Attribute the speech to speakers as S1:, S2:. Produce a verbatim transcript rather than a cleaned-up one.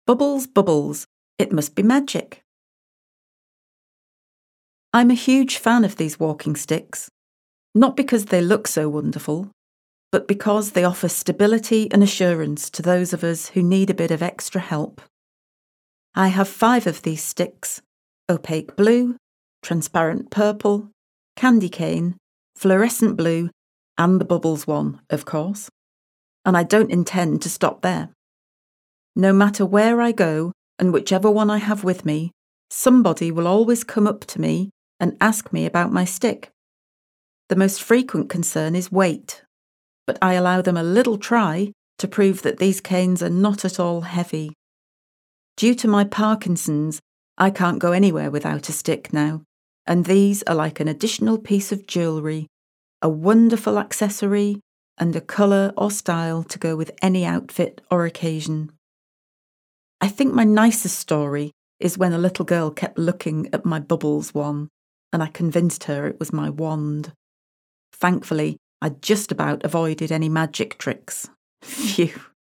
S1: Bubbles, bubbles, it must be magic. I'm a huge fan of these walking sticks, not because they look so wonderful, but because they offer stability and assurance to those of us who need a bit of extra help. I have five of these sticks: opaque blue, transparent purple, candy cane, fluorescent blue, and the bubbles one, of course. And I don't intend to stop there. No matter where I go and whichever one I have with me, somebody will always come up to me and ask me about my stick. The most frequent concern is weight, but I allow them a little try to prove that these canes are not at all heavy. Due to my Parkinson's, I can't go anywhere without a stick now, and these are like an additional piece of jewellery, a wonderful accessory, and a colour or style to go with any outfit or occasion. I think my nicest story is when a little girl kept looking at my bubbles one, and I convinced her it was my wand. Thankfully, I just about avoided any magic tricks. Phew.